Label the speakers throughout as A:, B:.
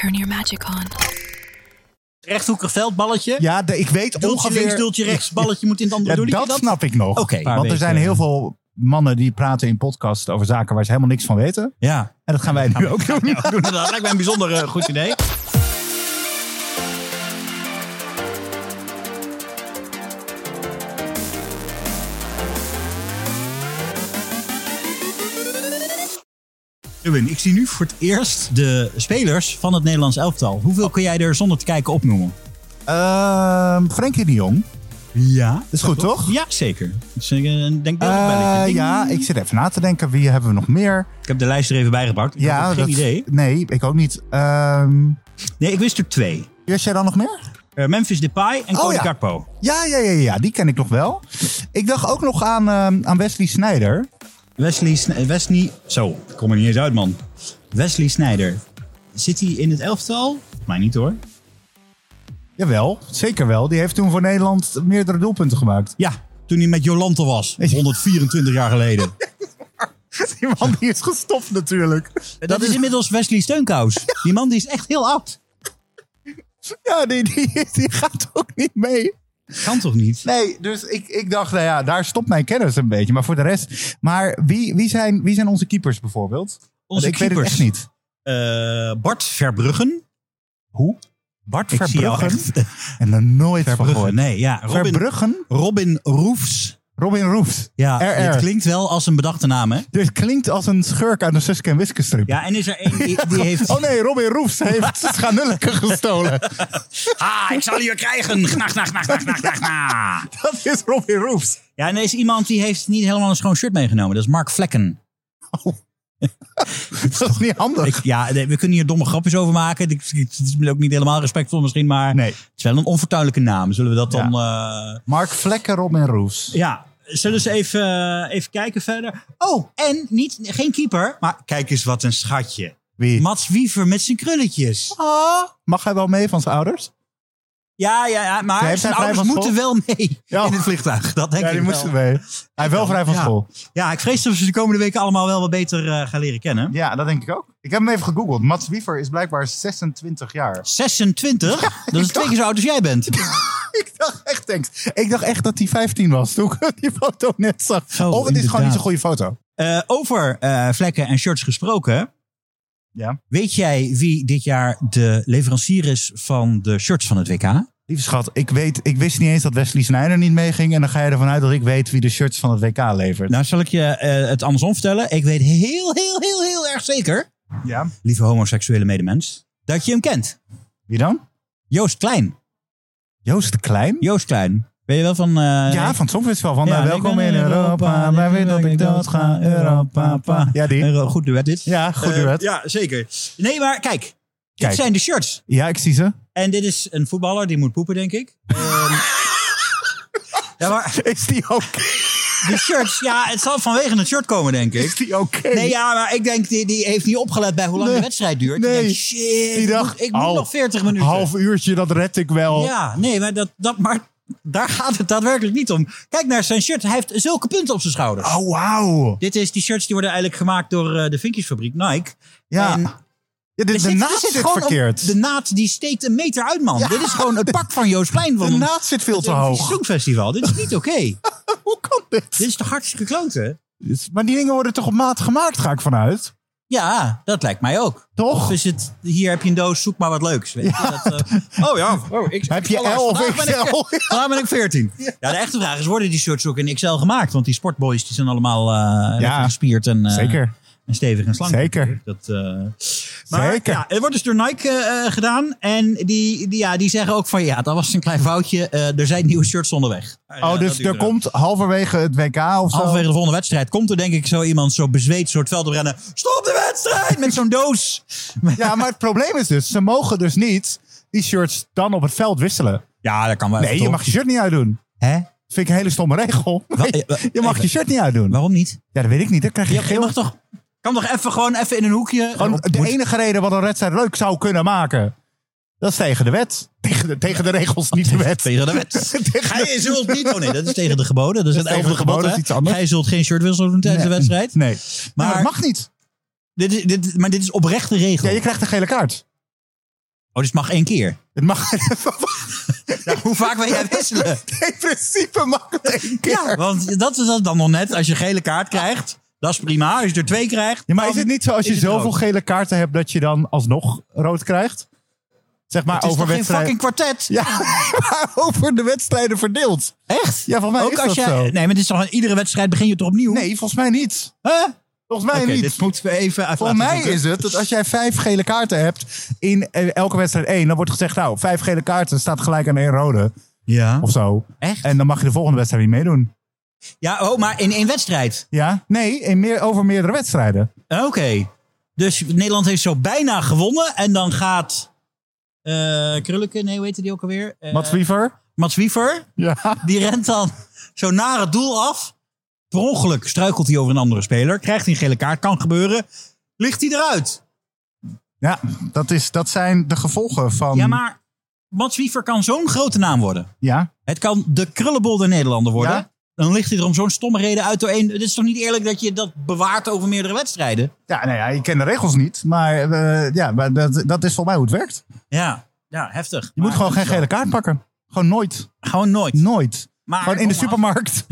A: Turn your magic on.
B: Rechthoekig veldballetje.
C: Ja, ik weet
B: Doeltje
C: ongeveer...
B: links, doeltje rechts, balletje moet in het andere doeltje.
C: Dat snap ik nog.
B: Oké.
C: Want er zijn heel veel mannen die praten in podcasts over zaken waar ze helemaal niks van weten.
B: Ja.
C: En dat gaan wij nu ook doen.
B: Dat lijkt mij een bijzonder goed idee. Ruben, ik zie nu voor het eerst de spelers van het Nederlands elftal. Hoeveel kun jij er zonder te kijken opnoemen?
C: Frenkie de Jong.
B: Ja.
C: Dat is goed, toch?
B: Ja, zeker. Dus, denk belletje.
C: Ja, ik zit even na te denken. Wie hebben we nog meer?
B: Ik heb de lijst er even bijgepakt. Ik had geen idee.
C: Nee, ik ook niet.
B: Nee, ik wist er 2.
C: Wist jij dan nog meer?
B: Memphis Depay en Cody Gakpo.
C: Ja, die ken ik nog wel. Ik dacht ook nog aan Wesley Sneijder.
B: Wesley... Zo, ik kom er niet eens uit, man. Wesley Sneijder. Zit hij in het elftal? Mij niet, hoor.
C: Jawel, zeker wel. Die heeft toen voor Nederland meerdere doelpunten gemaakt.
B: Ja, toen hij met Jolante was. 124 jaar geleden.
C: Die man die is gestopt natuurlijk.
B: Dat is inmiddels Wesley Steunkous. Die man die is echt heel oud.
C: Ja, die gaat ook niet mee.
B: Kan toch niet?
C: Nee, dus ik dacht, nou ja, daar stopt mijn kennis een beetje. Maar voor de rest... Maar wie zijn onze keepers bijvoorbeeld?
B: Onze
C: ik weet het echt niet.
B: Bart Verbruggen.
C: Hoe?
B: Bart
C: Verbruggen? En er nooit van gehoord.
B: Nee, ja.
C: Verbruggen?
B: Robin Roefs.
C: Robin Roefs.
B: Ja,
C: RR.
B: Het klinkt wel als een bedachte naam, hè?
C: Dit klinkt als een schurk uit een Suske en Wiske strip.
B: Ja, en is er één die heeft...
C: Oh nee, Robin Roefs heeft Schanulleke gestolen.
B: Ik zal je krijgen. Gnag.
C: Dat is Robin Roefs.
B: Ja, en er is iemand die heeft niet helemaal een schoon shirt meegenomen. Dat is Mark Vlekken.
C: Oh. Dat is niet handig.
B: We kunnen hier domme grapjes over maken. Het is ook niet helemaal respectvol misschien, maar het is wel een onfortuinlijke naam. Zullen we dat dan...
C: Mark Vlekken, Robin Roefs.
B: Ja, zullen ze even kijken verder. Oh, en geen keeper, maar kijk eens wat een schatje.
C: Wie?
B: Mats Wiever met zijn krulletjes.
C: Mag hij wel mee van zijn ouders?
B: Ja, maar zijn ouders moeten wel mee in het vliegtuig. Dat denk ik
C: die
B: wel.
C: moesten mee. Hij is wel vrij van school.
B: Ja, ik vrees dat we ze de komende weken allemaal wel wat beter gaan leren kennen.
C: Ja, dat denk ik ook. Ik heb hem even gegoogeld. Mats Wiever is blijkbaar 26 jaar.
B: 26? Ja, dat is 2 keer zo oud als jij bent.
C: Ik dacht echt dat hij 15 was toen ik die foto net zag. Of het is gewoon niet zo'n goede foto.
B: Over vlekken en shirts gesproken.
C: Ja.
B: Weet jij wie dit jaar de leverancier is van de shirts van het WK?
C: Lieve schat, ik wist niet eens dat Wesley Sneijder niet meeging. En dan ga je ervan uit dat ik weet wie de shirts van het WK levert.
B: Nou, zal ik je het andersom vertellen? Ik weet heel erg zeker, lieve homoseksuele medemens, dat je hem kent.
C: Wie dan?
B: Joost Klein.
C: Joost Klein?
B: Joost Klein. Ben je wel van...
C: van het Songfestival. Van welkom in Europa. Wij willen dat ik dood ga. Europa. Ja, die.
B: Goed duet dit.
C: Ja, goed duet.
B: Ja, zeker. Nee, maar kijk. Dit zijn de shirts.
C: Ja, ik zie ze.
B: En dit is een voetballer, die moet poepen, denk ik. Ja, maar...
C: Is die oké?
B: De shirts, het zal vanwege het shirt komen, denk ik.
C: Is die oké?
B: Nee, maar ik denk, die heeft niet opgelet bij hoe lang de wedstrijd duurt.
C: Nee.
B: Die denkt, shit, ik moet nog 40 minuten.
C: Half uurtje, dat red ik wel.
B: Ja, nee, maar daar gaat het daadwerkelijk niet om. Kijk naar zijn shirt. Hij heeft zulke punten op zijn schouders.
C: Oh, wauw.
B: Die shirts die worden eigenlijk gemaakt door de Vinkjesfabriek, Nike.
C: Ja.
B: En
C: de naad zit verkeerd.
B: De naad die steekt een meter uit, man. Ja. Dit is gewoon het pak van Joost Klein.
C: De naad zit veel te hoog.
B: Het Songfestival. Dit is niet oké.
C: Hoe kan dit?
B: Dit is toch hartstikke kloten?
C: Maar die dingen worden toch op maat gemaakt, ga ik vanuit?
B: Ja, dat lijkt mij ook.
C: Toch?
B: Of is het, hier heb je een doos, zoek maar wat leuks. Weet je?
C: Heb je L of XL?
B: Vandaag ben ik 14. Ja, de echte vraag is, worden die shirts ook in XL gemaakt? Want die sportboys die zijn allemaal gespierd en...
C: zeker.
B: En stevig en slank.
C: Zeker.
B: Zeker. Ja, het wordt dus door Nike gedaan. En die zeggen ook van dat was een klein foutje. Er zijn nieuwe shirts onderweg.
C: Dus er komt halverwege het WK of zo?
B: Halverwege de volgende wedstrijd komt er denk ik zo iemand zo bezweet soort veld op rennen. Stop de wedstrijd! Met zo'n doos.
C: Ja, maar het probleem is dus, ze mogen dus niet die shirts dan op het veld wisselen.
B: Ja, dat kan wel.
C: Nee, je mag je shirt niet uitdoen.
B: Hè?
C: Dat vind ik een hele stomme regel. Je mag je shirt niet uitdoen.
B: Waarom niet?
C: Ja, dat weet ik niet. Dan krijg je
B: Je mag toch... Kan toch even in een hoekje...
C: De enige reden wat een wedstrijd leuk zou kunnen maken... Dat is tegen de wet. Tegen de regels, niet de wet.
B: Tegen de wet. Gij zult niet... Oh nee, dat is tegen de geboden. Dat is het
C: tegen de geboden, is iets anders.
B: Gij zult geen shirt wisselen doen tijdens de wedstrijd.
C: Nee. Maar dat mag niet.
B: Dit is oprechte regel.
C: Ja, je krijgt een gele kaart.
B: dus het mag 1 keer.
C: Het mag...
B: Ja, hoe vaak wil jij wisselen?
C: In principe mag het 1 keer.
B: Ja, want dat is dan nog net. Als je een gele kaart krijgt, dat is prima. Als je er 2 krijgt...
C: Ja, maar is het niet zo als je zoveel gele kaarten hebt... dat je dan alsnog rood krijgt? Zeg maar
B: het is
C: over
B: toch geen fucking kwartet?
C: Ja, maar over de wedstrijden verdeeld.
B: Echt?
C: Ja, volgens mij
B: ook
C: is
B: als
C: dat
B: zo.
C: zo.
B: Nee, maar het is toch iedere wedstrijd begin je toch opnieuw?
C: Nee, volgens mij niet.
B: Huh?
C: Volgens mij niet.
B: Dit moeten we even uit
C: Volgens mij is het dat als jij 5 gele kaarten hebt in elke wedstrijd 1... dan wordt gezegd, nou, 5 gele kaarten staat gelijk aan 1 rode.
B: Ja.
C: Of zo.
B: Echt?
C: En dan mag je de volgende wedstrijd niet meedoen.
B: Ja, maar in 1 wedstrijd?
C: Ja? Nee, over meerdere wedstrijden.
B: Oké. Dus Nederland heeft zo bijna gewonnen. En dan gaat Krulleke, nee, hoe heette die ook alweer? Mats Wiever.
C: Ja.
B: Die rent dan zo naar het doel af. Per ongeluk struikelt hij over een andere speler. Krijgt hij een gele kaart, kan gebeuren. Ligt hij eruit.
C: Ja, dat zijn de gevolgen van...
B: Ja, maar Mats Wiever kan zo'n grote naam worden.
C: Ja.
B: Het kan de Krullenbol der Nederlander worden.
C: Ja.
B: Dan ligt hij er om zo'n stomme reden uit door 1. Het is toch niet eerlijk dat je dat bewaart over meerdere wedstrijden?
C: Ja, nou ja, je kent de regels niet. Maar, maar dat is volgens mij hoe het werkt.
B: Ja, heftig.
C: Je moet gewoon geen gele kaart pakken. Gewoon nooit.
B: Gewoon nooit.
C: Nooit.
B: Maar,
C: gewoon in de supermarkt.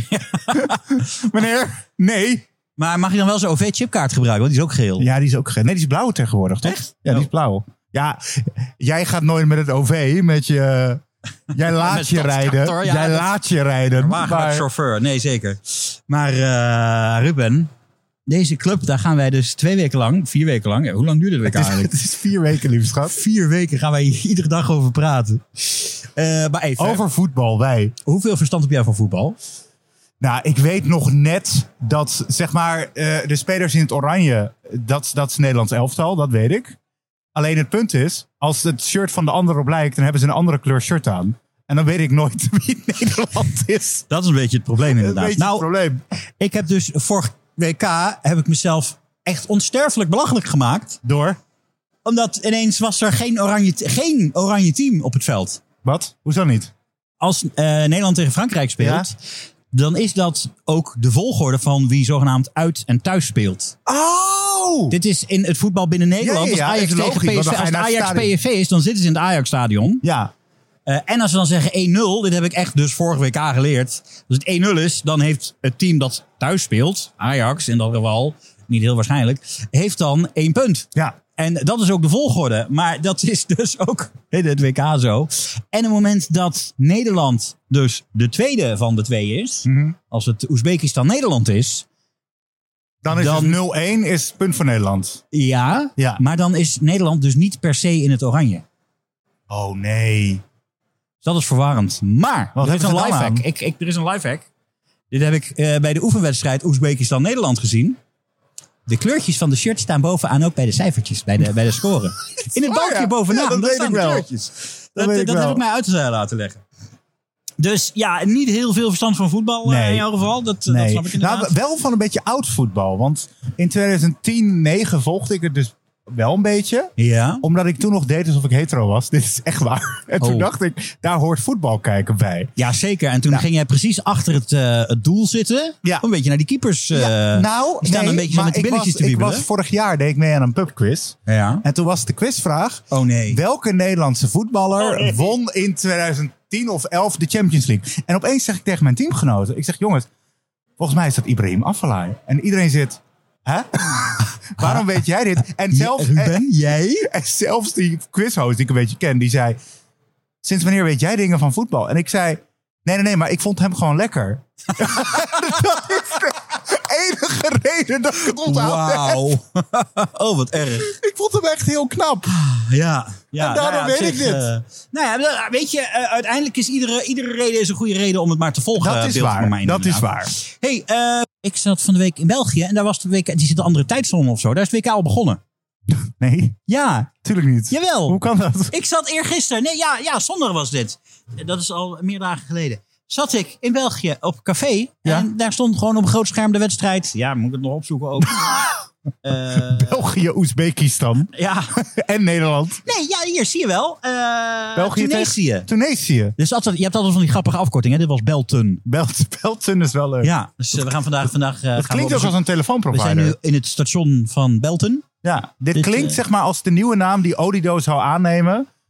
C: Meneer, nee.
B: Maar mag je dan wel zo'n OV-chipkaart gebruiken? Want die is ook geel.
C: Ja, die is ook geel. Nee, die is blauw tegenwoordig, toch?
B: Echt?
C: Ja, die is blauw. Ja, jij gaat nooit met het OV met je... Jij laat je rijden.
B: Ja,
C: jij laat je rijden.
B: Maar chauffeur, nee zeker. Maar Ruben, deze club, daar gaan wij dus 2 weken lang, 4 weken lang. Ja, hoe lang duurde het eigenlijk?
C: Het is 4 weken, lieve schat.
B: 4 weken gaan wij hier iedere dag over praten. Maar even,
C: over voetbal, wij.
B: Hoeveel verstand heb jij van voetbal?
C: Nou, ik weet nog net dat, zeg maar, de spelers in het oranje, dat is Nederlands elftal, dat weet ik. Alleen het punt is, als het shirt van de ander op lijkt, dan hebben ze een andere kleur shirt aan. En dan weet ik nooit wie Nederland is.
B: Dat is een beetje het probleem inderdaad.
C: Het probleem.
B: Ik heb dus vorig WK heb ik mezelf echt onsterfelijk belachelijk gemaakt.
C: Door?
B: Omdat ineens was er geen oranje team op het veld.
C: Wat? Hoezo niet?
B: Als Nederland tegen Frankrijk speelt, dan is dat ook de volgorde van wie zogenaamd uit en thuis speelt.
C: Oh!
B: Dit is in het voetbal binnen Nederland. Als Ajax tegen PSV, als het Ajax PSV is, dan zitten ze in het Ajax-stadion.
C: Ja.
B: En als we dan zeggen 1-0, dit heb ik echt dus vorige WK geleerd. Als het 1-0 is, dan heeft het team dat thuis speelt, Ajax in dat geval, niet heel waarschijnlijk, heeft dan 1 punt.
C: Ja.
B: En dat is ook de volgorde. Maar dat is dus ook in het WK zo. En op het moment dat Nederland dus de tweede van de 2 is, als het Oezbekistan-Nederland is,
C: dan is het 0-1 is het punt voor Nederland.
B: Ja, maar dan is Nederland dus niet per se in het oranje.
C: Oh nee.
B: Dat is verwarrend. Maar er is een lifehack. Er is een lifehack. Dit heb ik bij de oefenwedstrijd Oezbekistan-Nederland gezien. De kleurtjes van de shirt staan bovenaan ook bij de cijfertjes, bij de score. In het balkje bovenaan.
C: Ja, dat weet ik wel.
B: Kleurtjes. Dat heb ik mij uit laten leggen. Dus ja, niet heel veel verstand van voetbal in jouw geval. Dat snap ik inderdaad.
C: Nou, wel van een beetje oud voetbal. Want in 2010-9 volgde ik het dus wel een beetje.
B: Ja.
C: Omdat ik toen nog deed alsof ik hetero was. Dit is echt waar. En toen dacht ik, daar hoort voetbal kijken bij.
B: Ja, zeker. En toen ging jij precies achter het doel zitten.
C: Ja.
B: Een beetje naar die keepers. Die staan een beetje zo met die billetjes te wiebelen.
C: Vorig jaar deed ik mee aan een pubquiz.
B: Ja.
C: En toen was de quizvraag.
B: Oh nee.
C: Welke Nederlandse voetballer won in 2010 of 11 de Champions League? En opeens zeg ik tegen mijn teamgenoten. Ik zeg, jongens, volgens mij is dat Ibrahim Afellay. En iedereen zit... Hè? Waarom weet jij dit? En zelfs,
B: Ruben, jij?
C: En zelfs die quizhost die ik een beetje ken, die zei... Sinds wanneer weet jij dingen van voetbal? En ik zei... Nee, maar ik vond hem gewoon lekker. Dat is de enige reden dat ik het onthoud.
B: Wauw. Oh, wat erg.
C: Ik vond hem echt heel knap.
B: Ja.
C: En daarom weet ik dit.
B: Weet je, uiteindelijk is iedere reden is een goede reden om het maar te volgen.
C: Dat is waar. Dat is waar.
B: Hey, ik zat van de week in België en daar was de WK, die zit een andere tijdzone of zo. Daar is het WK al begonnen.
C: Nee?
B: Ja.
C: Tuurlijk niet.
B: Jawel.
C: Hoe kan dat?
B: Ik zat eergisteren, zondag was dit. Dat is al meer dagen geleden. Zat ik in België op café.
C: Ja?
B: En daar stond gewoon op een groot scherm de wedstrijd. Ja, moet ik het nog opzoeken ook.
C: België, Oezbekistan.
B: Ja.
C: En Nederland.
B: Nee, ja, hier zie je wel.
C: België
B: Tunesië.
C: Tunesië.
B: Dus je hebt altijd van die grappige afkortingen. Dit was Belten.
C: Belten is wel leuk.
B: Ja, dus we gaan vandaag
C: het klinkt ook als een telefoonprovider.
B: We zijn nu in het station van Belten.
C: Ja, dit klinkt zeg maar als de nieuwe naam die Odido zou aannemen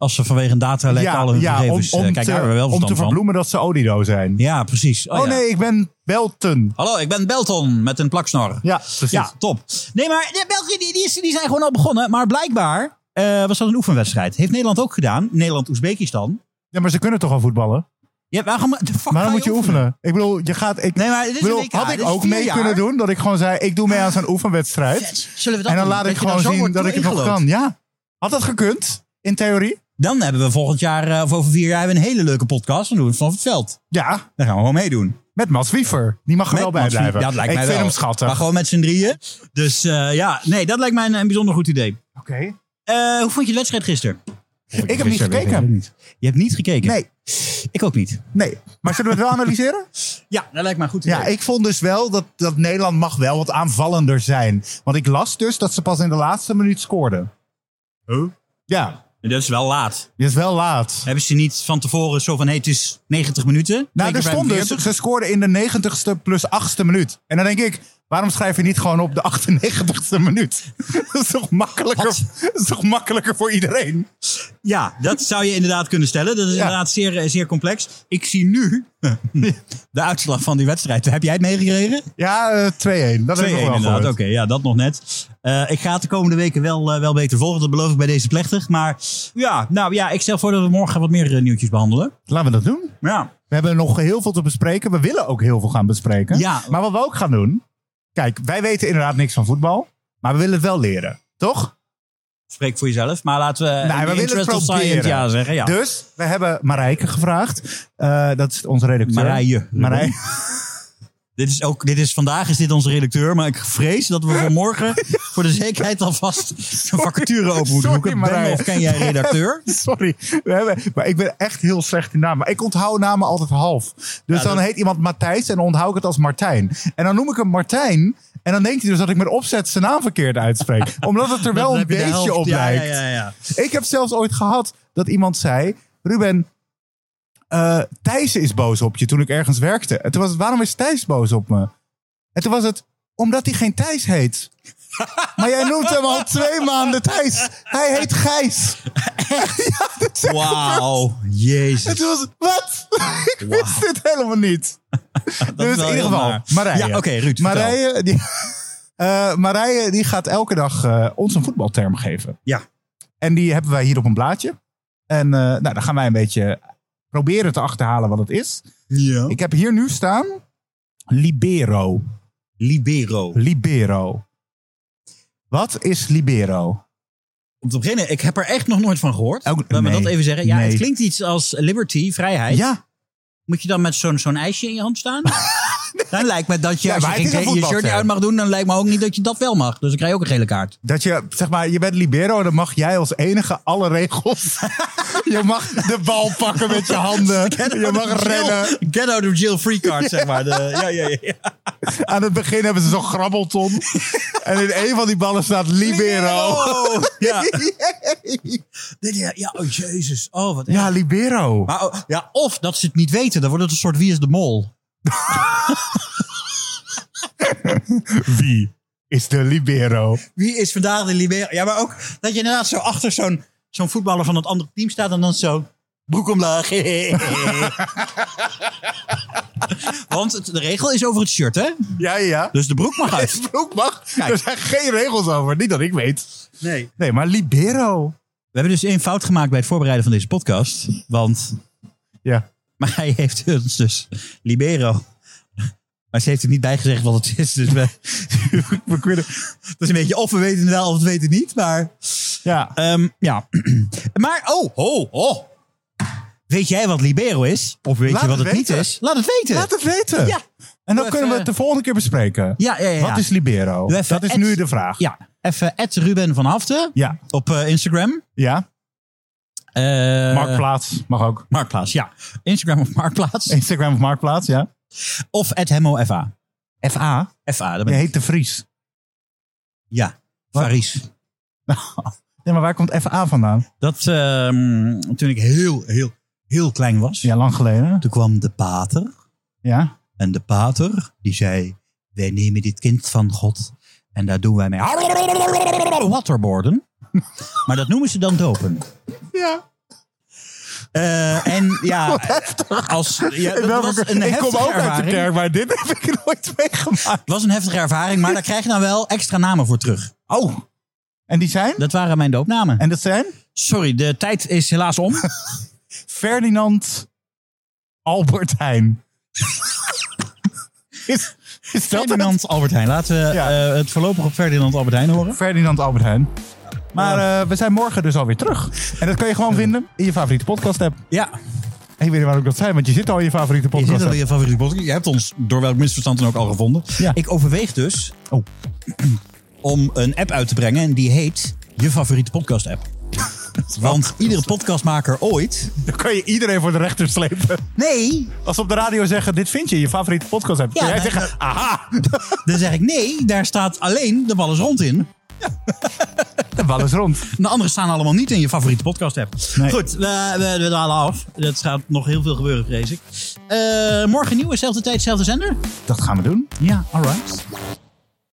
B: Als ze vanwege een datalek al hun gegevens... Kijk, daar hebben we wel verstand
C: om te verbloemen dat ze Odido zijn.
B: Ja, precies.
C: Nee, ik ben Belton.
B: Hallo, ik ben Belton met een plaksnor.
C: Ja, precies.
B: Ja, top. Nee, maar België die zijn gewoon al begonnen. Maar blijkbaar was dat een oefenwedstrijd. Heeft Nederland ook gedaan. Nederland-Oezbekistan.
C: Ja, maar ze kunnen toch al voetballen?
B: Ja, waarom
C: moet je oefenen? Ik bedoel, je gaat... had ik ook mee kunnen doen? Dat ik gewoon zei, ik doe mee aan zo'n oefenwedstrijd.
B: Zullen we dat
C: en dan
B: doen?
C: laat ik gewoon zien dat ik het nog kan. Ja. Had dat gekund? In theorie?
B: Dan hebben we volgend jaar, of over 4 jaar, een hele leuke podcast. Dan doen we het vanaf het veld.
C: Ja.
B: Dan gaan we gewoon meedoen.
C: Met Mats Wiever. Die mag er wel bij blijven.
B: Ja, dat lijkt mij wel.
C: Ik vind hem schattig.
B: Maar gewoon met z'n drieën. Dus dat lijkt mij een bijzonder goed idee.
C: Oké.
B: Hoe vond je de wedstrijd gisteren?
C: Ik heb niet gekeken.
B: Je hebt niet gekeken?
C: Nee.
B: Ik ook niet.
C: Nee. Maar zullen we het wel analyseren?
B: Ja, dat lijkt me een goed idee.
C: Ja, ik vond dus wel dat Nederland mag wel wat aanvallender zijn. Want ik las dus dat ze pas in de laatste minuut scoorden.
B: Huh?
C: Ja.
B: Dat is wel laat.
C: Dat is wel laat.
B: Hebben ze niet van tevoren zo van, het is 90 minuten?
C: Nou, er stond dus, ze scoorden in de 90ste plus 8ste minuut. En dan denk ik, waarom schrijf je niet gewoon op de 98ste minuut? Dat is toch makkelijker, dat is toch makkelijker voor iedereen?
B: Ja, dat zou je inderdaad kunnen stellen. Dat is inderdaad zeer, zeer complex. Ik zie nu de uitslag van die wedstrijd. Heb jij het meegekregen?
C: Ja, 2-1. Dat is nog wel
B: inderdaad. Oké, ja, dat nog net. Ik ga het de komende weken wel beter volgen. Dat beloof ik bij deze plechtig. Maar ik stel voor dat we morgen wat meer nieuwtjes behandelen.
C: Laten we dat doen.
B: Ja.
C: We hebben nog heel veel te bespreken. We willen ook heel veel gaan bespreken.
B: Ja.
C: Maar wat we ook gaan doen... Kijk, wij weten inderdaad niks van voetbal. Maar we willen het wel leren. Toch?
B: Spreek voor jezelf. Maar laten we...
C: we willen het proberen.
B: Zeggen. Ja.
C: Dus, we hebben Marijke gevraagd. Dat is onze redacteur. Marije.
B: Vandaag is dit onze redacteur. Maar ik vrees dat we vanmorgen voor de zekerheid alvast een vacature open moeten zoeken. Ben of ken jij redacteur?
C: Sorry. Maar ik ben echt heel slecht in namen. Maar ik onthoud namen altijd half. Dus dan heet iemand Matthijs en dan onthoud ik het als Martijn. En dan noem ik hem Martijn. En dan denkt hij dus dat ik met opzet zijn naam verkeerd uitspreek. Omdat het er wel een beetje op lijkt.
B: Ja.
C: Ik heb zelfs ooit gehad dat iemand zei... Ruben... Thijs is boos op je toen ik ergens werkte. En toen was het, waarom is Thijs boos op me? En toen was het, omdat hij geen Thijs heet. Maar jij noemt hem al 2 maanden Thijs. Hij heet Gijs.
B: Wauw, jezus.
C: En toen was het, wat? Ik wist dit helemaal niet. Dus in ieder geval, Marije.
B: Ja, oké, Ruud,
C: Marije die gaat elke dag ons een voetbalterm geven.
B: Ja.
C: En die hebben wij hier op een blaadje. En dan gaan wij een beetje... proberen te achterhalen wat het is.
B: Ja.
C: Ik heb hier nu staan... Libero. Wat is libero?
B: Om te beginnen, ik heb er echt nog nooit van gehoord. Laat me dat even zeggen. Ja, het klinkt iets als liberty, vrijheid.
C: Ja.
B: Moet je dan met zo'n ijsje in je hand staan? Dan lijkt me dat je, als je je shirt niet uit mag doen... dan lijkt me ook niet dat je dat wel mag. Dus dan krijg je ook een gele kaart. Dat je,
C: zeg maar, je bent libero en dan mag jij als enige alle regels... Je mag de bal pakken met je handen. Je mag rennen.
B: Get out of jail free card, zeg maar. Ja.
C: Aan het begin hebben ze zo'n grabbelton. En in een van die ballen staat libero.
B: Ja. Ja, oh jezus. Oh, wat
C: ja, libero.
B: Maar, of dat ze het niet weten. Dan wordt het een soort Wie is de Mol.
C: Wie is de libero?
B: Wie is vandaag de libero? Ja, maar ook dat je inderdaad zo achter zo'n voetballer van het andere team staat en dan zo broek omlaag. Want de regel is over het shirt, hè?
C: Ja.
B: Dus de broek mag uit.
C: De broek mag. Kijk. Er zijn geen regels over. Niet dat ik weet.
B: Nee,
C: maar libero.
B: We hebben dus 1 fout gemaakt bij het voorbereiden van deze podcast. Want...
C: Ja.
B: Maar hij heeft ons dus libero. Maar ze heeft er niet bij gezegd wat het is. Dus we kunnen... Het is een beetje of we weten het wel of we weten het niet. Maar...
C: Ja.
B: Maar, oh. Weet jij wat libero is? Of weet je wat het niet is? Laat het weten. Ja.
C: En dan kunnen we het de volgende keer bespreken.
B: Ja.
C: Wat is libero? Dat is nu de vraag.
B: Ja. Even @Ruben van Haften.
C: Ja.
B: Op Instagram.
C: Ja. Marktplaats mag ook.
B: Marktplaats, ja. Instagram of Marktplaats,
C: ja.
B: Of @HemmoFA.
C: FA?
B: FA.
C: Je heet de Vries.
B: Ja, Faries.
C: Nee, maar waar komt FA vandaan?
B: Dat toen ik heel klein was.
C: Ja, lang geleden.
B: Toen kwam de pater.
C: Ja.
B: En de pater, die zei... Wij nemen dit kind van God. En daar doen wij mee... Waterboarden. Maar dat noemen ze dan dopen.
C: Ja.
B: En ja, dat was een
C: ik kom
B: heftige
C: ook uit de
B: ervaring.
C: kerk, maar dit heb ik nooit meegemaakt.
B: Het was een heftige ervaring, maar daar krijg je nou wel extra namen voor terug.
C: Oh, en die zijn?
B: Dat waren mijn doopnamen.
C: En dat zijn?
B: Sorry, de tijd is helaas om.
C: Ferdinand Albertijn. Is dat
B: Ferdinand Albertijn. Laten we het voorlopig op Ferdinand Albertijn horen.
C: Ferdinand Albertijn. Maar we zijn morgen dus alweer terug. En dat kun je gewoon vinden in je favoriete podcast app.
B: Ja.
C: Ik weet niet waarom ik dat zei, want je zit al in je favoriete
B: Je
C: podcast
B: zit al
C: app.
B: in je favoriete podcast. Je hebt ons door welk misverstand dan ook al gevonden.
C: Ja.
B: Ik overweeg dus om een app uit te brengen en die heet Je Favoriete Podcast App. Want iedere podcastmaker ooit...
C: Dan kan je iedereen voor de rechter slepen.
B: Nee!
C: Als ze op de radio zeggen, dit vind je in je favoriete podcast app.
B: Ja,
C: kun jij
B: dan-
C: zeggen, aha,
B: Dan zeg ik nee, daar staat alleen De Bal is Rond in.
C: de bal is rond.
B: De andere staan allemaal niet in je favoriete podcast app.
C: Nee.
B: Goed, we dalen af. Het gaat nog heel veel gebeuren, vrees ik. Morgen nieuw, dezelfde tijd, dezelfde zender?
C: Dat gaan we doen.
B: Ja, alright.